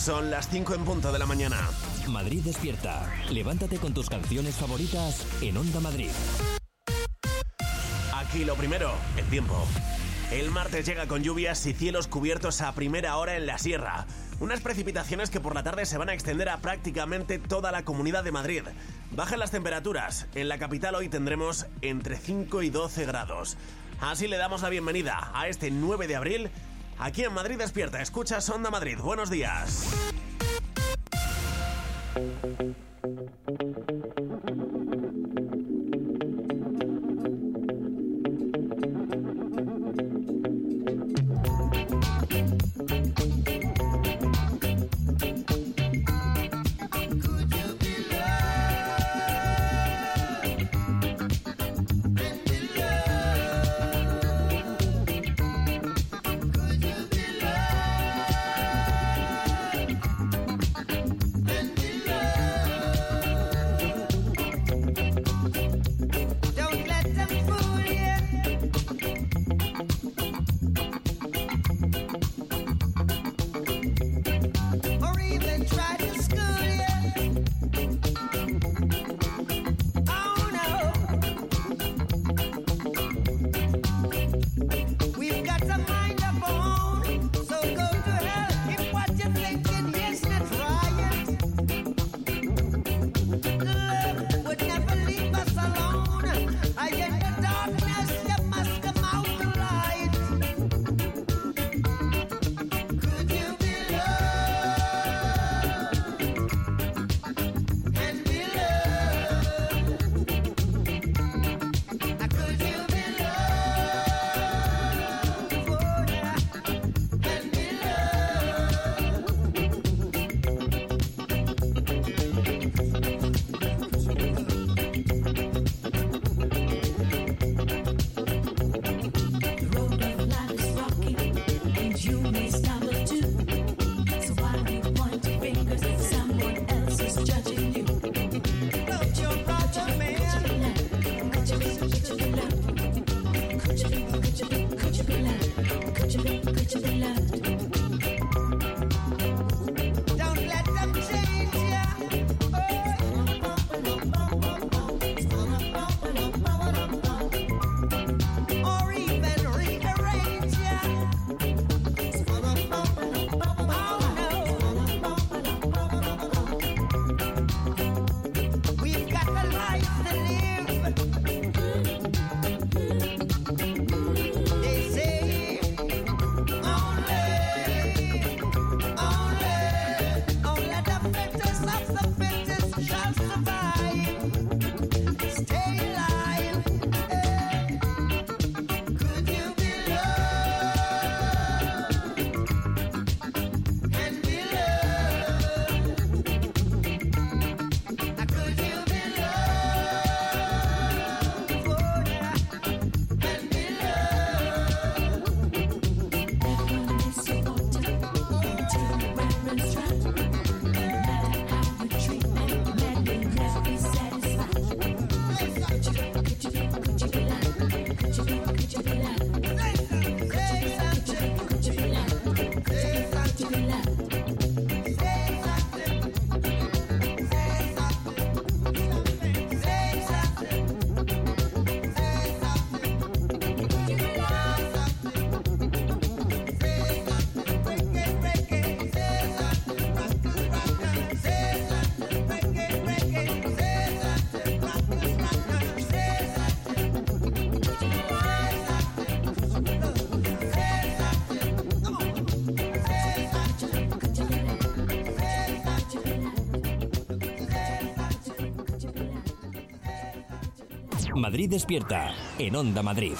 Son las 5 en punto de la mañana. Madrid despierta. Levántate con tus canciones favoritas en Onda Madrid. Aquí lo primero, el tiempo. El martes llega con lluvias y cielos cubiertos a primera hora en la sierra. Unas precipitaciones que por la tarde se van a extender a prácticamente toda la Comunidad de Madrid. Bajan las temperaturas. En la capital hoy tendremos entre 5 y 12 grados. Así le damos la bienvenida a este 9 de abril. Aquí en Madrid despierta. Escuchas Onda Madrid. Buenos días. Madrid despierta en Onda Madrid.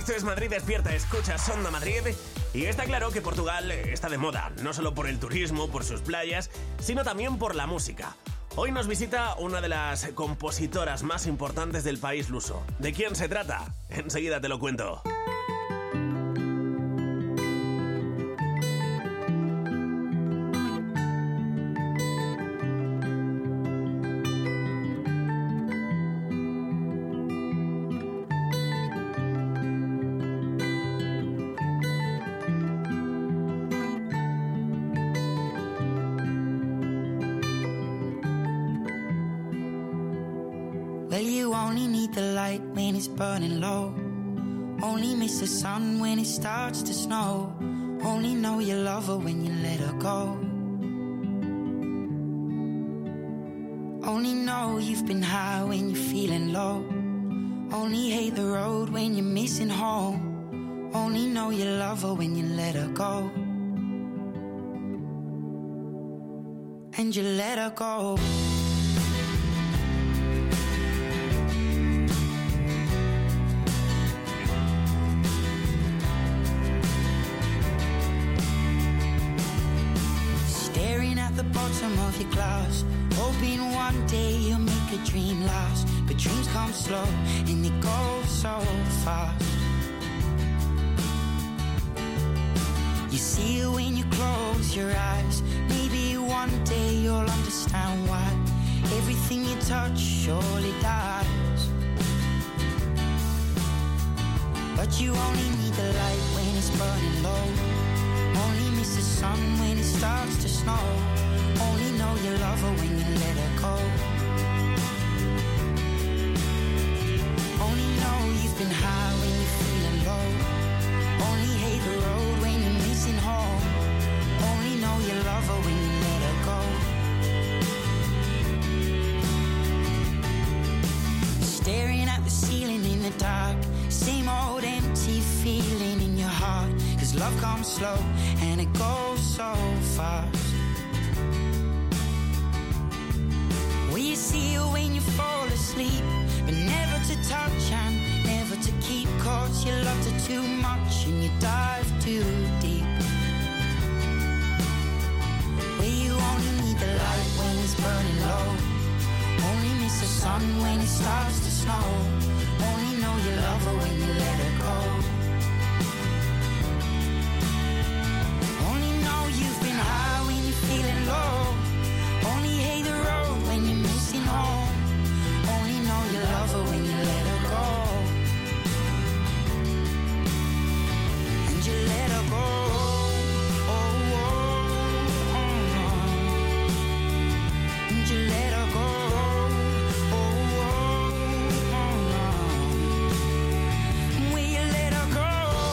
Esto es Madrid Despierta, escuchas Onda Madrid. Y está claro que Portugal está de moda, no solo por el turismo, por sus playas, sino también por la música. Hoy nos visita una de las compositoras más importantes del país luso. ¿De quién se trata? Enseguida te lo cuento. Well, you only need the light when it's burning low. Only miss the sun when it starts to snow. Only know you love her when you let her go. Only know you've been high when you're feeling low. Only hate the road when you're missing home. Only know you love her when you let her go. And you let her go. Bottom of your glass, hoping one day you'll make a dream last. But dreams come slow and they go so fast. You see it when you close your eyes. Maybe one day you'll understand why everything you touch surely dies. But you only need the light when it's burning low. Only miss the sun when it starts to snow. Only know you love her when you let her go. Only know you've been high when you're feeling low. Only hate the road when you're missing home. Only know you love her when you let her go. Staring at the ceiling in the dark. Same old empty feeling in your heart. 'Cause love comes slow and it goes so fast. You see it when you fall asleep, but never to touch and never to keep. 'Cause you loved her too much and you dive too deep. Where you only need the light when it's burning low. Only miss the sun when it starts to snow. Only know you love her when you let her go. Only know you've been high when you're feeling low. Only hate the road when you're missing home. Only know you love her when you let her go. And you let her go. Oh, oh, oh, oh. And you let her go. Oh, oh, oh, oh. Will you let her go?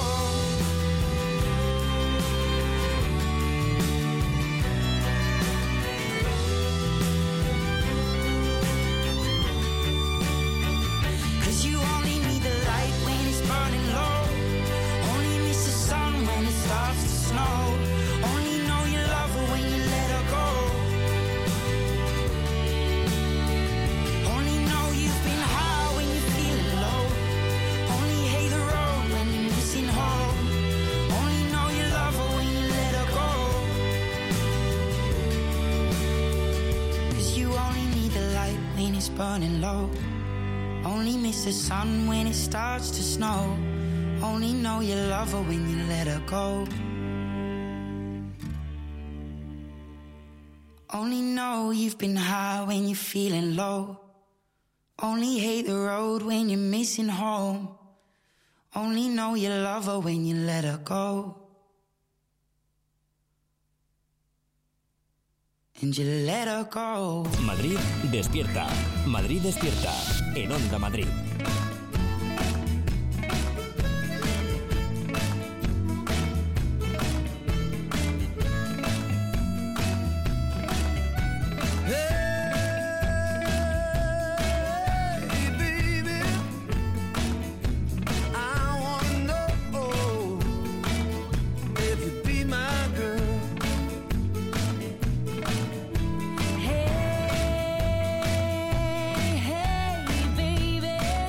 Burning low. Only miss the sun when it starts to snow. Only know you love her when you let her go. Only know you've been high when you're feeling low. Only hate the road when you're missing home. Only know you love her when you let her go. And you let her go. Madrid Despierta. Madrid Despierta. En Onda Madrid. Hey, baby.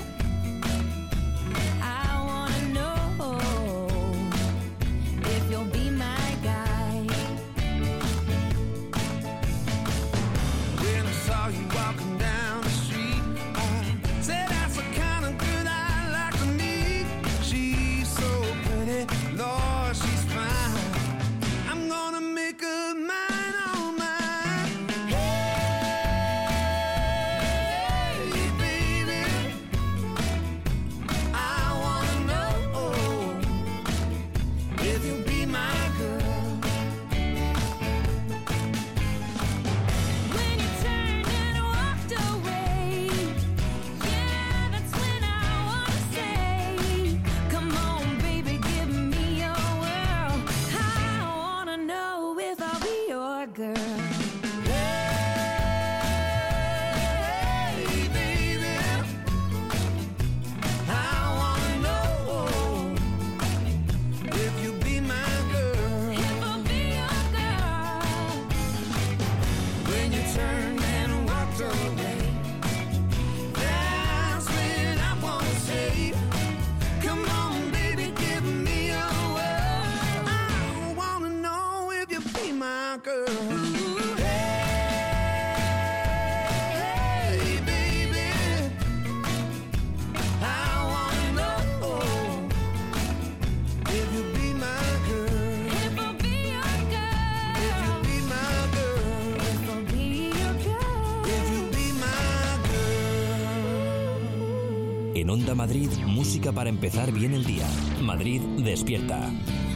En Onda Madrid, música para empezar bien el día. Madrid despierta.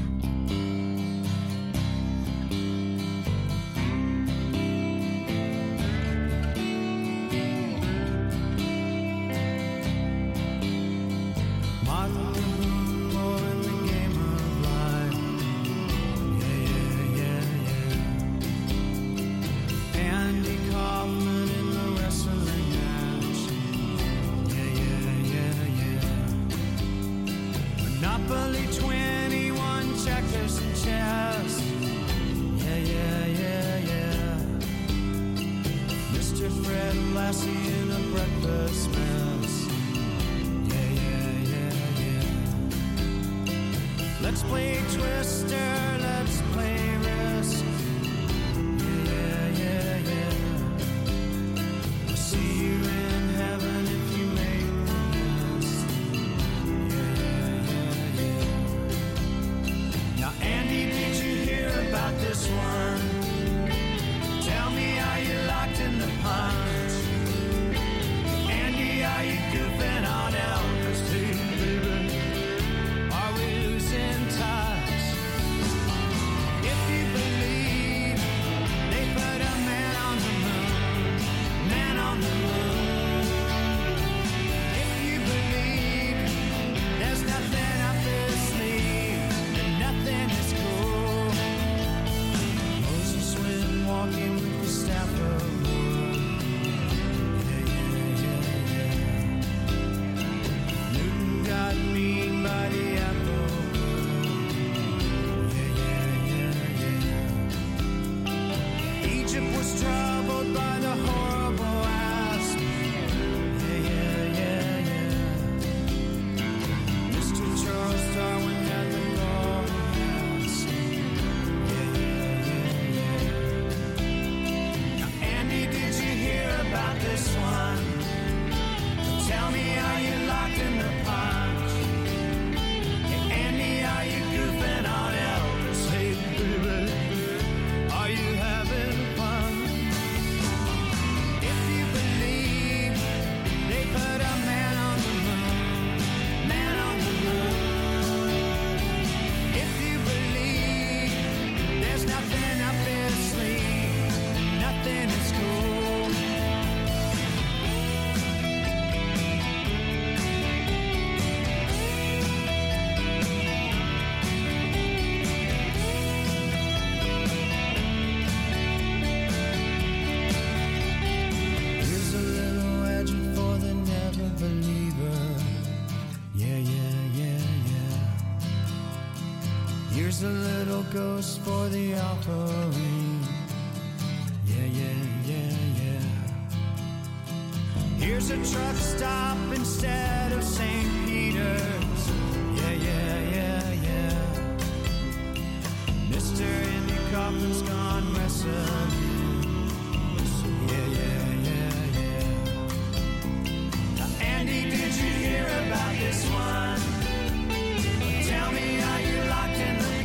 Goes for the offering. Yeah, yeah, yeah, yeah. Here's a truck stop instead of St. Peter's. Yeah, yeah, yeah, yeah. Mr. Andy Kaufman's gone wrestling. Yeah, yeah, yeah, yeah. Now, Andy, did you hear about this one? Tell me, are you locked in the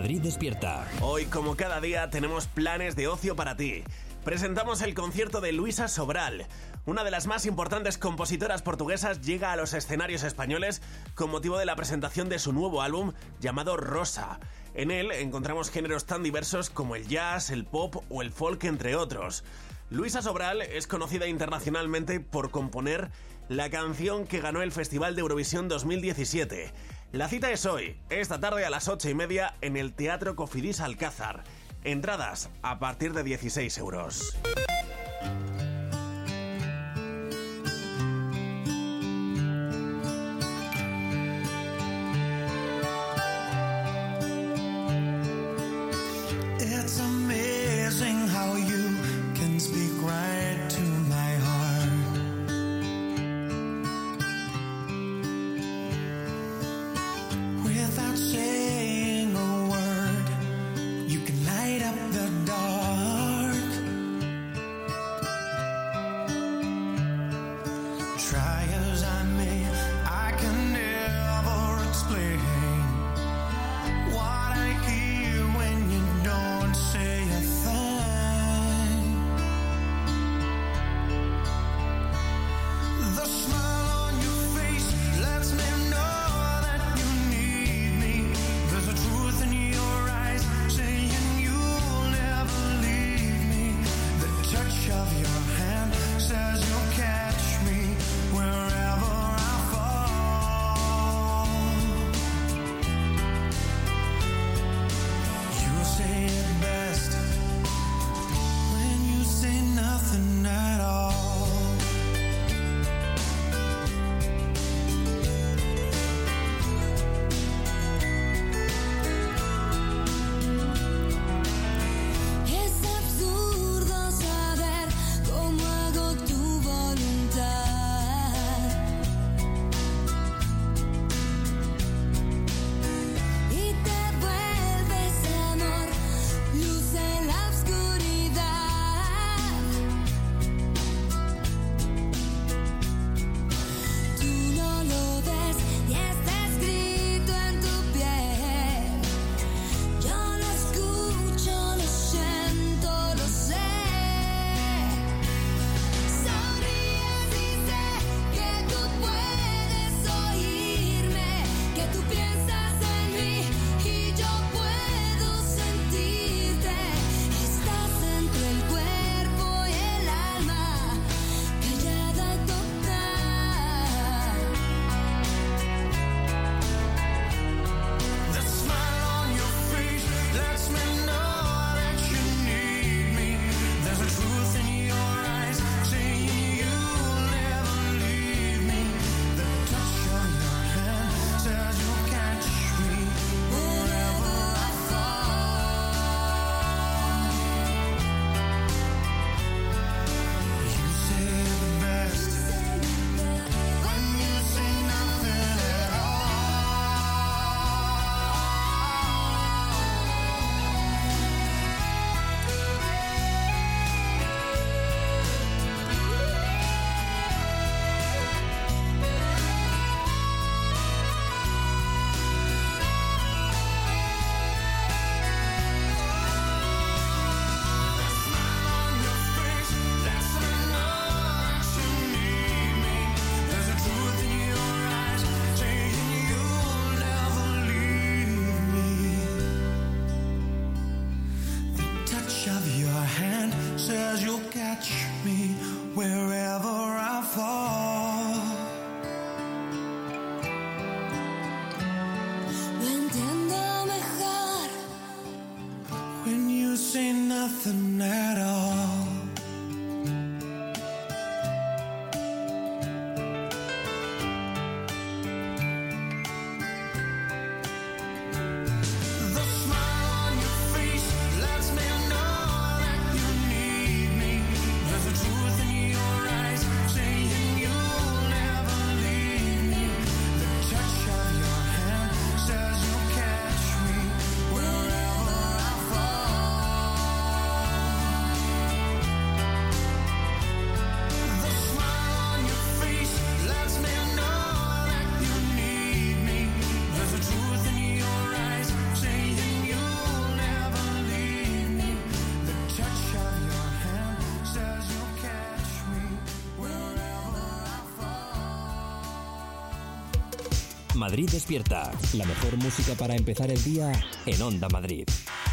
Madrid Despierta. Hoy, como cada día, tenemos planes de ocio para ti. Presentamos el concierto de Luisa Sobral. Una de las más importantes compositoras portuguesas llega a los escenarios españoles con motivo de la presentación de su nuevo álbum llamado Rosa. En él encontramos géneros tan diversos como el jazz, el pop o el folk, entre otros. Luisa Sobral es conocida internacionalmente por componer la canción que ganó el Festival de Eurovisión 2017. La cita es hoy, esta tarde a las 8:30 en el Teatro Cofidis Alcázar. Entradas a partir de 16 euros. It's amazing how you can speak right to my heart. Without saying a word, you can light up the dark. Try as I may, I can never explain what I hear when you don't say a thing. The smile on your face lets me know that you need me. There's a truth in your eyes saying you'll never leave me. The touch of your hand says you'll catch me wherever Madrid Despierta, la mejor música para empezar el día en Onda Madrid.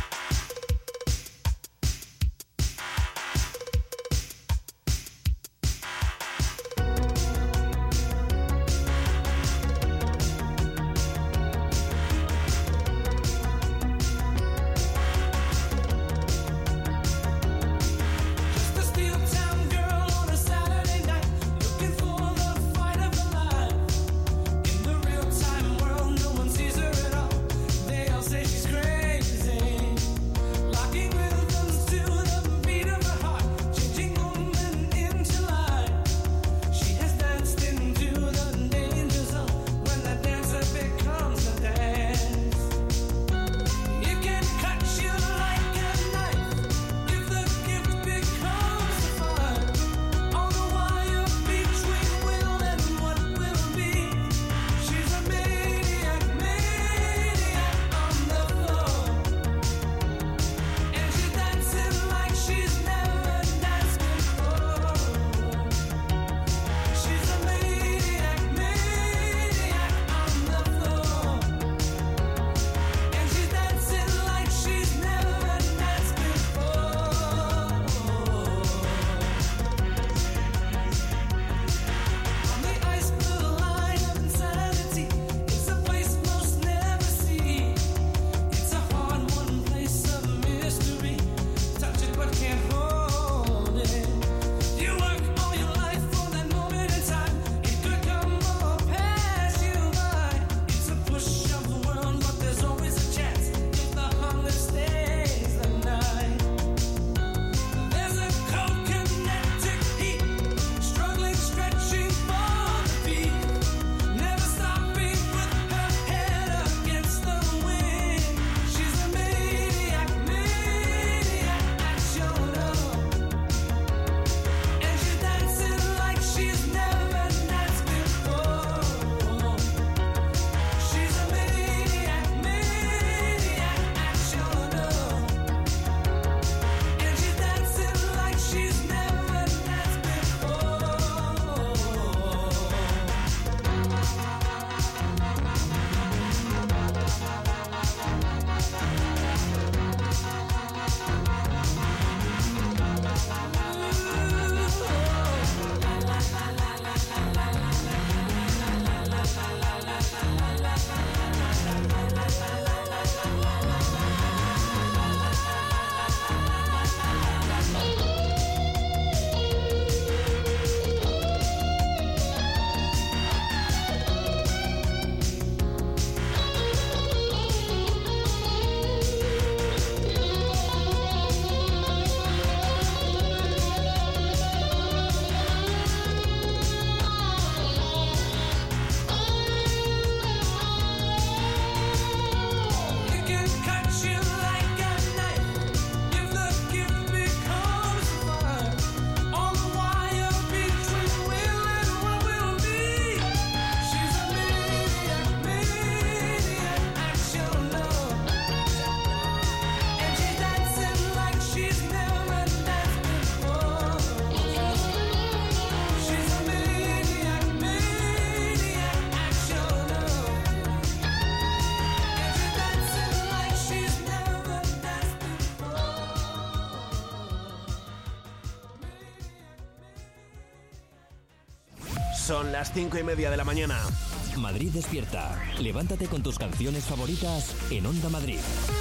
Son las 5:30 de la mañana. Madrid Despierta. Levántate con tus canciones favoritas en Onda Madrid.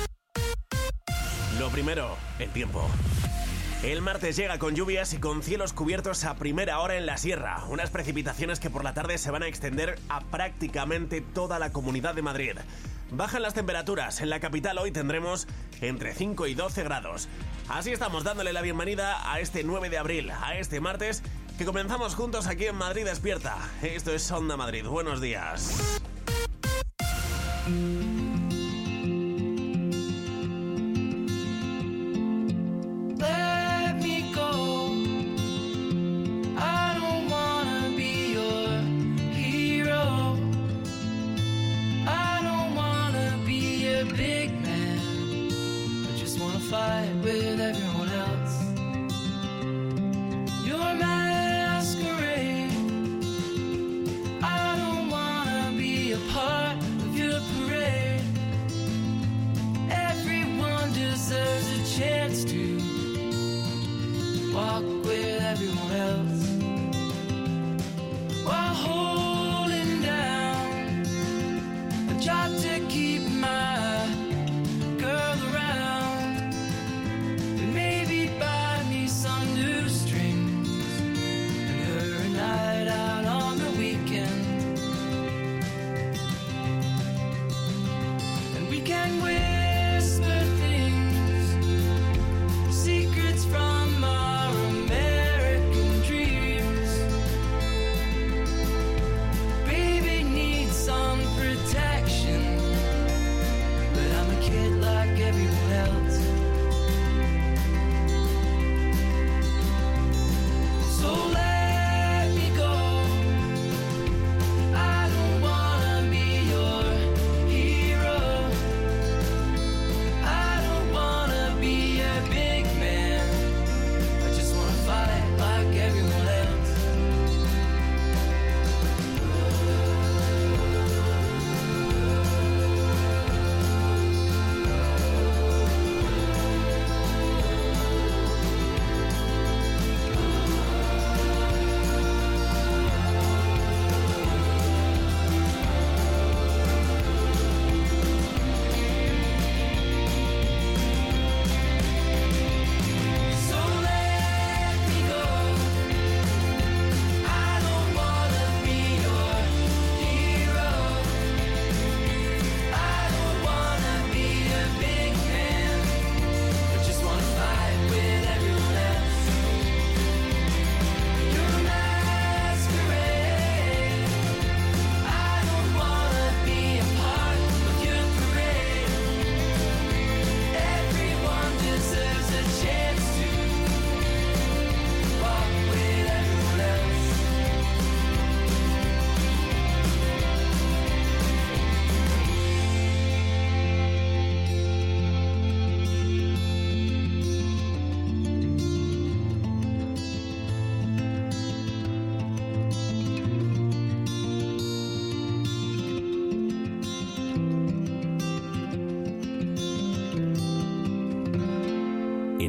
Lo primero, el tiempo. El martes llega con lluvias y con cielos cubiertos a primera hora en la sierra. Unas precipitaciones que por la tarde se van a extender a prácticamente toda la Comunidad de Madrid. Bajan las temperaturas. En la capital hoy tendremos entre 5 y 12 grados. Así estamos dándole la bienvenida a este 9 de abril, a este martes, que comenzamos juntos aquí en Madrid Despierta. Esto es Onda Madrid. Buenos días. Fight with everyone else. Your masquerade. I don't wanna be a part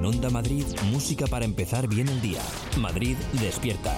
En Onda Madrid, música para empezar bien el día. Madrid despierta.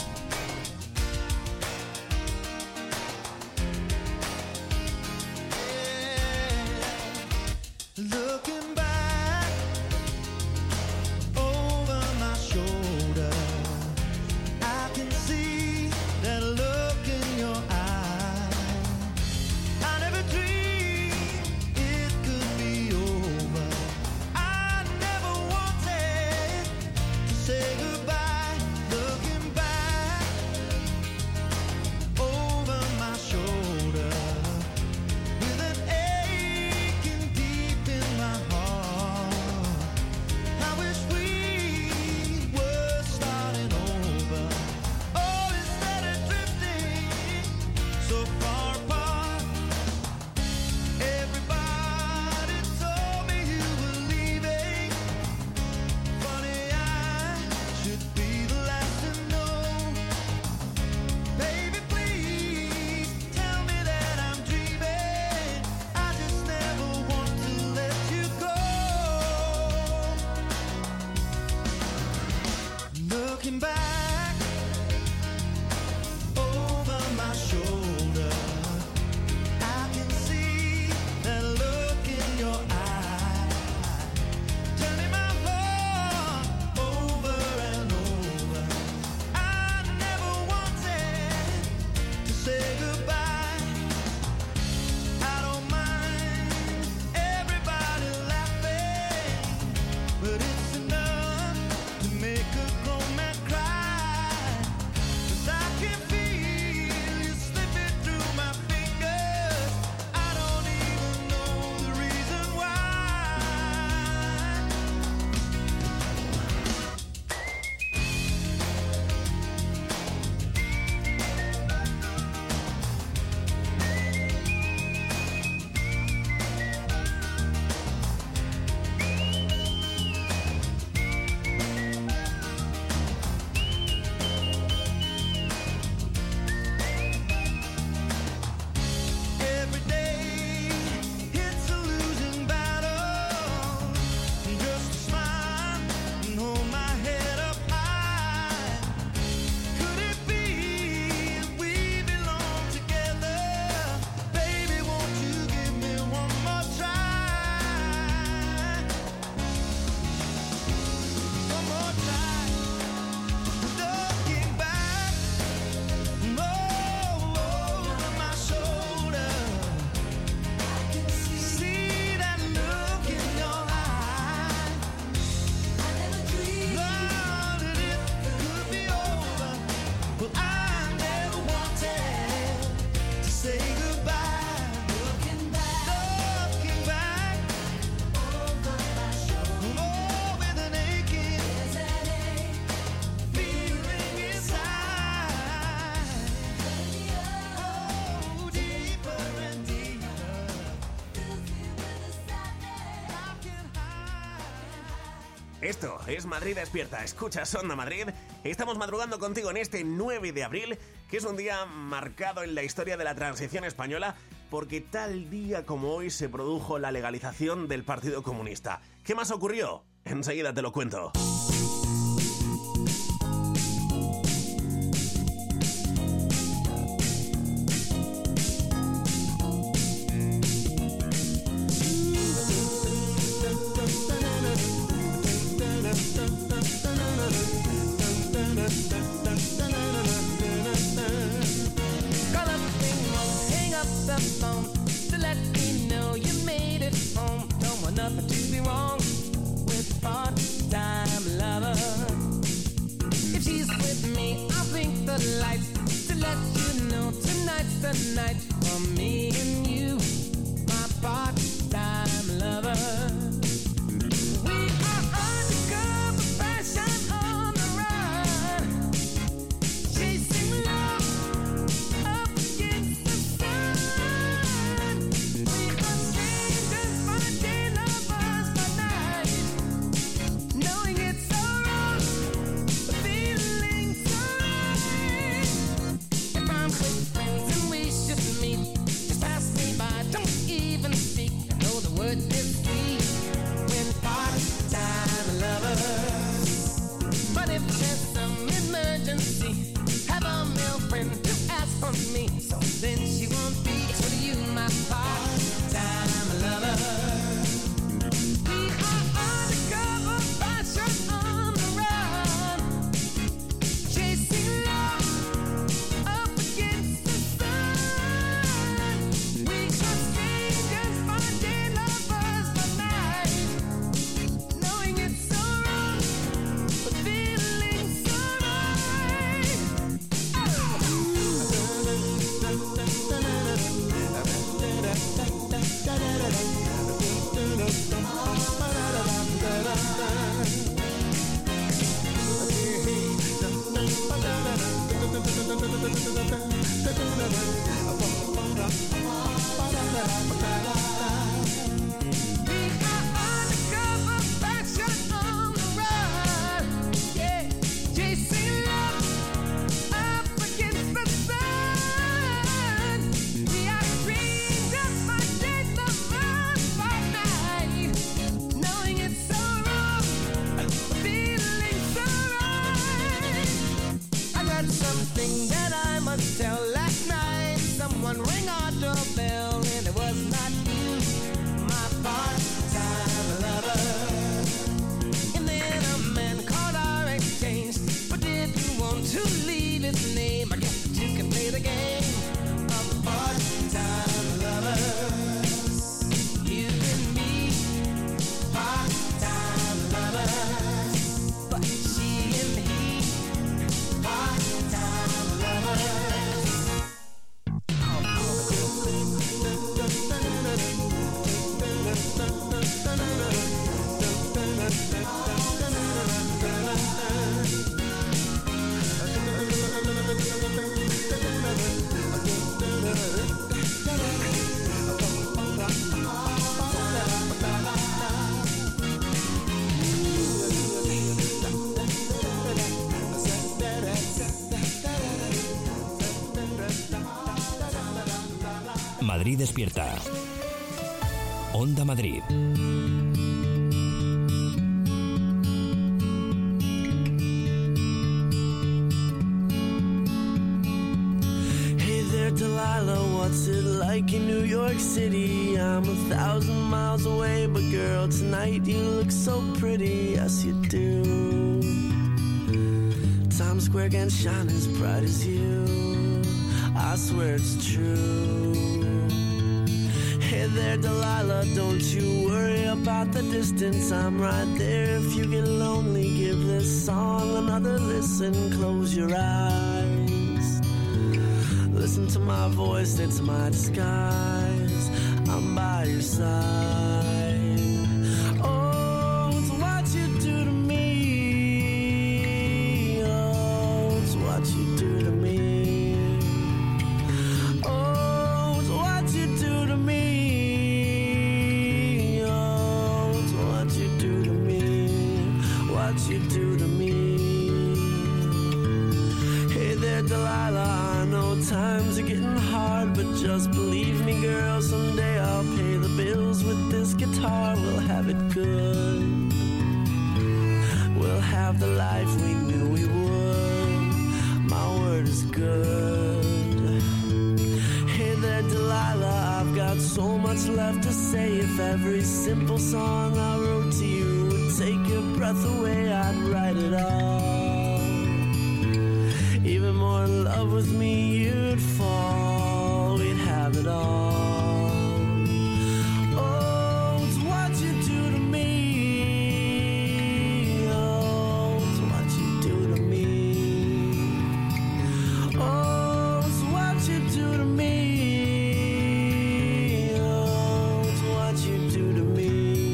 Esto es Madrid Despierta. Escuchas Onda Madrid. Estamos madrugando contigo en este 9 de abril, que es un día marcado en la historia de la transición española, porque tal día como hoy se produjo la legalización del Partido Comunista. ¿Qué más ocurrió? Enseguida te lo cuento. Night for me and you, my part-time lover. We are undercover fashion on the run, chasing love up against the sun. We are strangers by day, lovers by night, knowing it's so wrong, but feeling so right. If I'm with friends and we should meet, just pass me by, don't even speak. Madrid despierta. Onda Madrid. Hey there, Delilah, what's it like in New York City? I'm 1,000 miles away, but girl, tonight you look so pretty, yes you do. Times Square can't shine as bright as you, I swear it's true. Hey there, Delilah, don't you worry about the distance, I'm right there. If you get lonely, give this song another listen, close your eyes. Listen to my voice, it's my disguise, I'm by your side. Oh, it's what you do to me, oh, it's what you do to me. Oh, it's what you do to me. What you do to me. Hey there, Delilah, I know times are getting hard, but just believe me, girl, someday I'll pay the bills with this guitar. We'll have it good, we'll have the life we knew we would, my word is good. Hey there, Delilah, I've got so much left to say. If every simple song I wrote to you would take your breath away, I'd write it all. Even more in love with me, you'd fall, we'd have it all. Oh, it's what you do to me. Oh, it's what you do to me. Oh, it's what you do to me. Oh, it's what you do to me.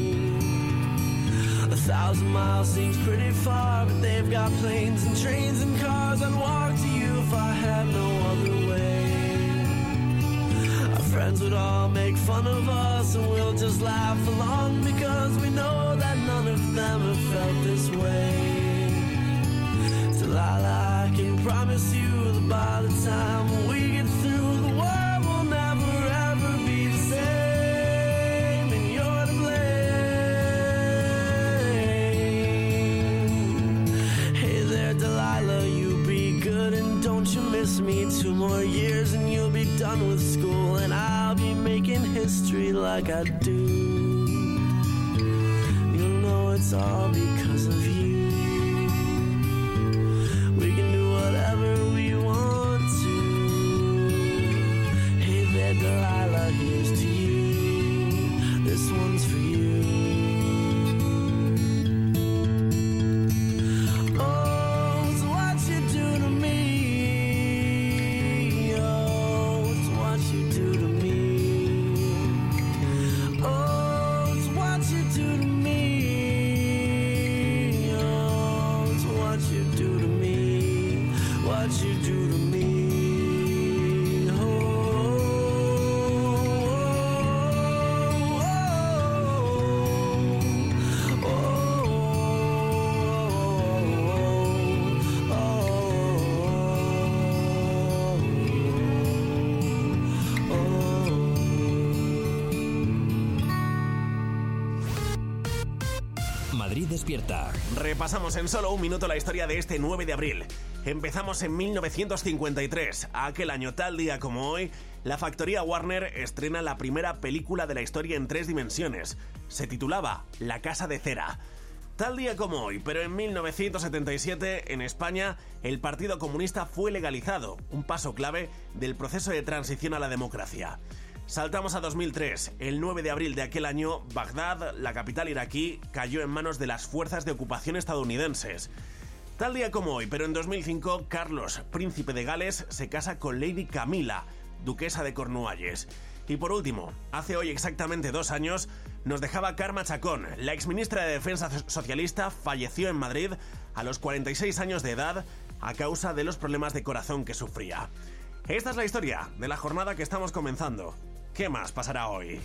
1,000 miles seems pretty far, but they've got planes and trains and cars. I'd walk to you if I had no other way. Our friends would all make fun of us, and we'll just laugh along, because we know that none of them have felt this way. Delilah, I can promise you that by the time we get through, the world will never ever be the same, and you're to blame. Hey there, Delilah, you be good and don't you miss me. 2 more years and you'll be done with school, and I'll be making history like I do. You'll know it's all because of you. We can do whatever we want to. Hey there, Delilah, here's to you. This one's for you. Oh, it's what you do to me. Oh, it's what you do to me. Oh, it's what you do to me. Madrid Despierta. Repasamos en solo un minuto la historia de este 9 de abril. Empezamos en 1953. Aquel año, tal día como hoy, la factoría Warner estrena la primera película de la historia en 3 dimensiones. Se titulaba La Casa de Cera. Tal día como hoy, pero en 1977, en España, el Partido Comunista fue legalizado, un paso clave del proceso de transición a la democracia. Saltamos a 2003. El 9 de abril de aquel año, Bagdad, la capital iraquí, cayó en manos de las fuerzas de ocupación estadounidenses. Tal día como hoy, pero en 2005, Carlos, príncipe de Gales, se casa con Lady Camila, duquesa de Cornualles. Y por último, hace hoy exactamente 2 años, nos dejaba Carme Chacón. La exministra de Defensa socialista falleció en Madrid a los 46 años de edad a causa de los problemas de corazón que sufría. Esta es la historia de la jornada que estamos comenzando. ¿Qué más pasará hoy?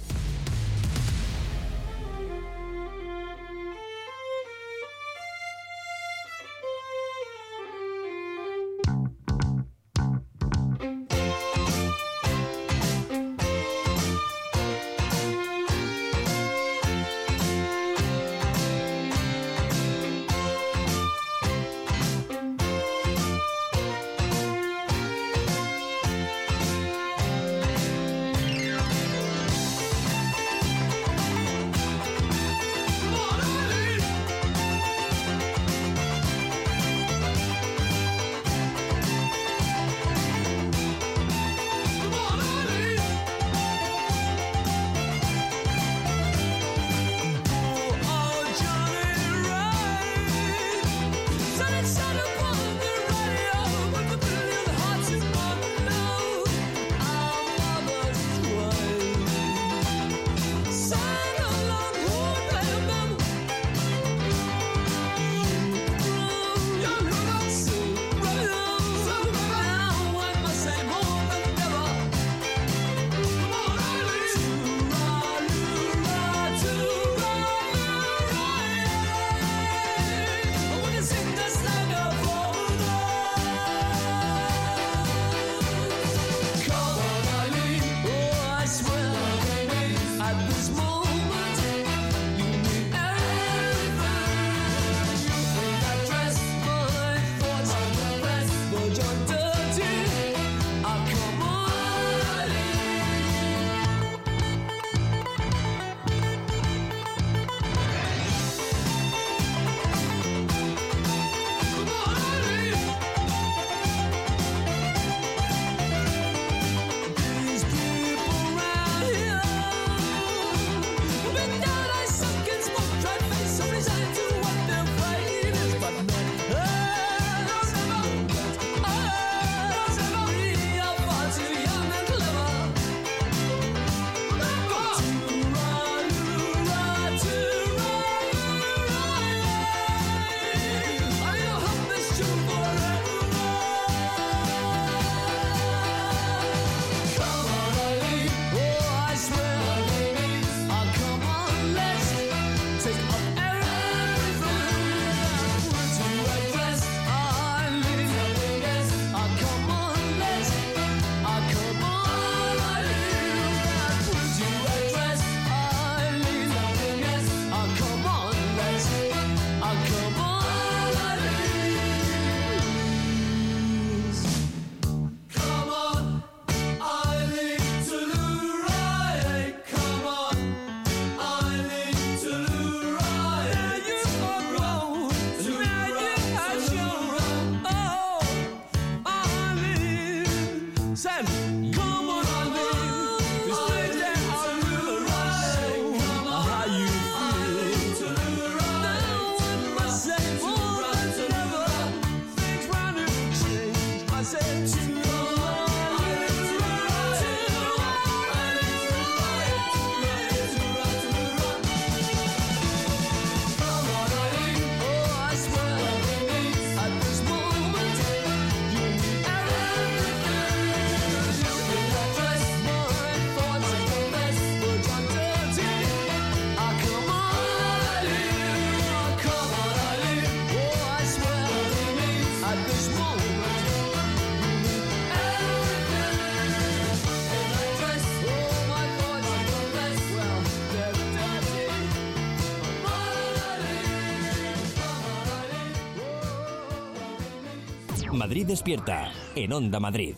Madrid Despierta, en Onda Madrid.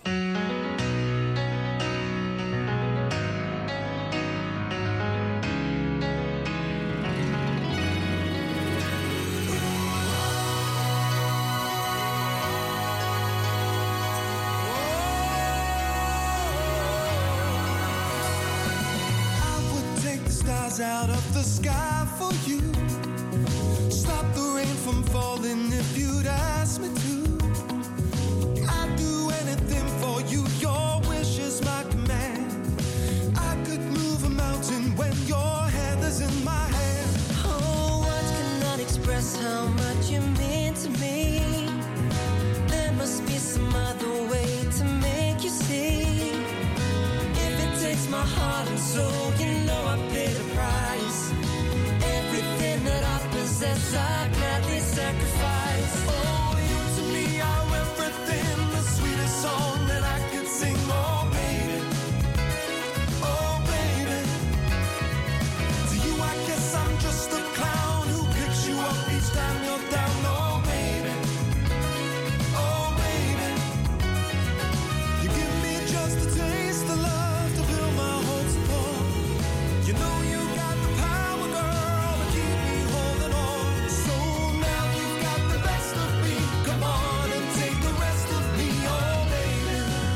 Out of the sky for you, stop the rain from falling if you'd ask me to. I'd do anything for you, your wish is my command. I could move a mountain when your hand is in my hand. Oh, words cannot express how much you mean to me. There must be some other way to make you see. If it takes my heart and soul, you know I pay the price. Everything that I possess, I gladly sacrifice. Oh, you to me are everything, the sweetest song that I could sing. Oh, baby, oh, baby. To you, I guess I'm just a clown who picks you up each time you're down. Oh, baby, oh, baby. You give me just a taste of love to build my hopes upon. You know you got the power, girl, to keep me holding on. So now you've got the best of me. Come on and take the rest of me, oh baby.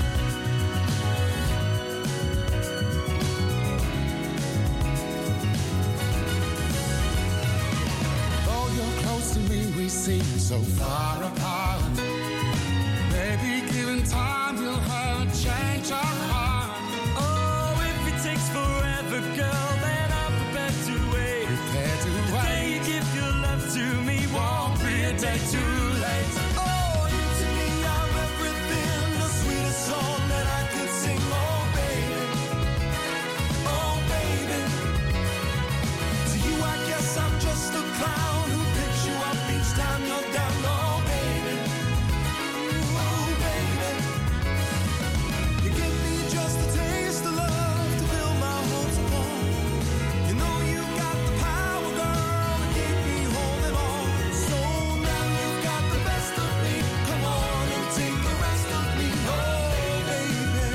Though you're close to me, we seem so far apart. Maybe given time, you'll have a change of heart. Oh, if it takes forever, girl, then I'm prepared to wait. Prepare to The day you give your love to me won't be a day too late. Oh, you to me are everything, the sweetest song that I could sing. Oh, baby, oh, baby. To you, I guess I'm just a clown who picks you up each time you're down. Oh, baby, oh, baby. You give me just a taste of love to build my hopes upon. You know you got the power, girl, to keep me holding on. So now you've got the best of me. Come on and take the rest of me. Oh, baby.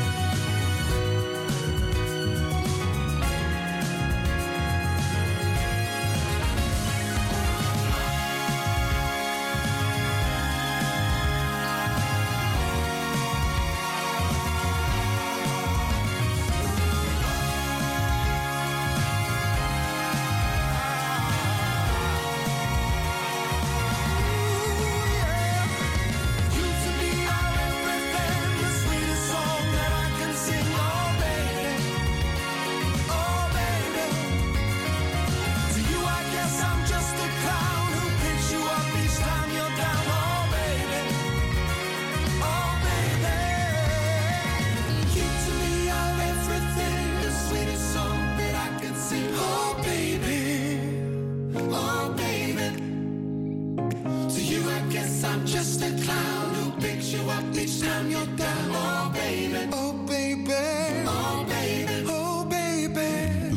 You to me are everything, the sweetest song that I can sing. Oh, baby, oh, baby. To you, I guess I'm just a clown who picks you up each time you're down. Oh, baby, oh, baby. You to me are everything, the sweetest song that I can sing. Oh, baby, oh, baby. To you, I guess I'm just a clown who picks you up each time you're down. Oh, baby, oh, baby, oh, baby, oh, baby.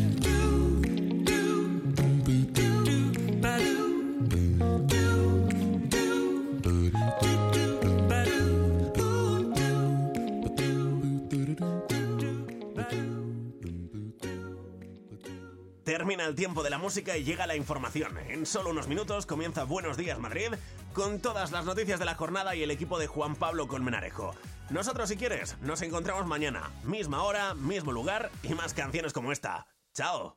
Termina el tiempo de la música y llega la información. En solo unos minutos comienza Buenos Días Madrid con todas las noticias de la jornada y el equipo de Juan Pablo Colmenarejo. Nosotros, si quieres, nos encontramos mañana. Misma hora, mismo lugar y más canciones como esta. ¡Chao!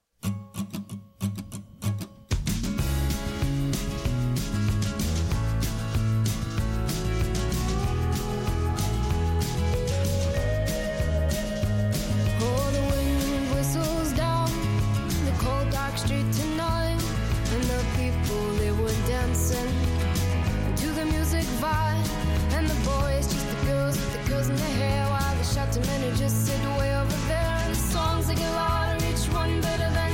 Oh, the wind whistles down the cold dark street tonight, and the people, they were dancing to the music vibe, and the boys just the girls with the girls in their hair, while the shouting men who just sit way over there, and the songs they get louder, each one better than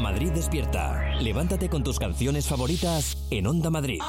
Madrid despierta. Levántate con tus canciones favoritas en Onda Madrid.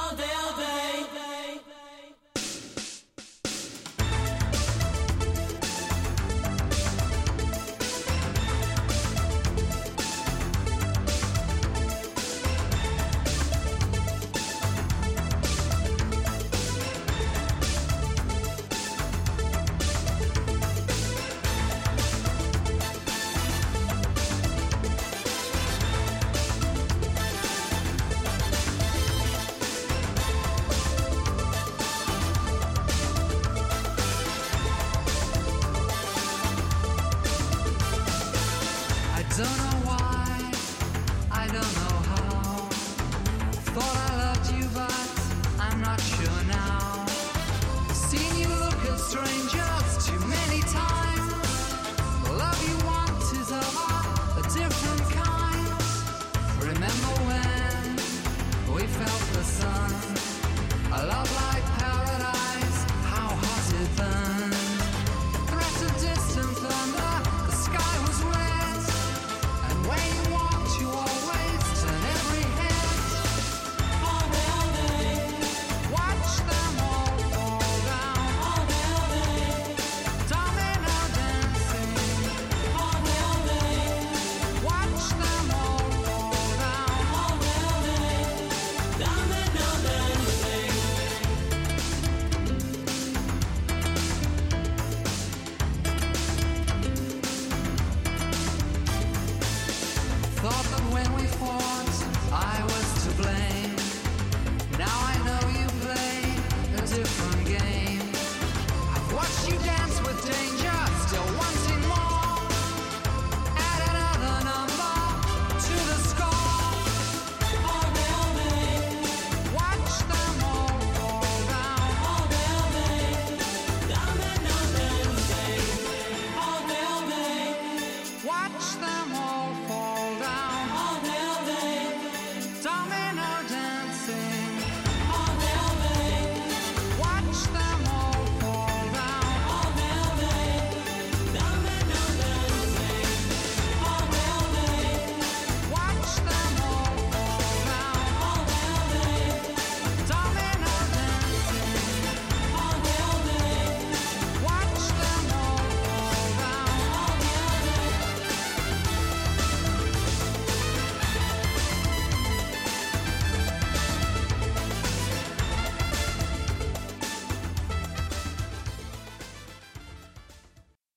Thought that when we fought, I was to blame.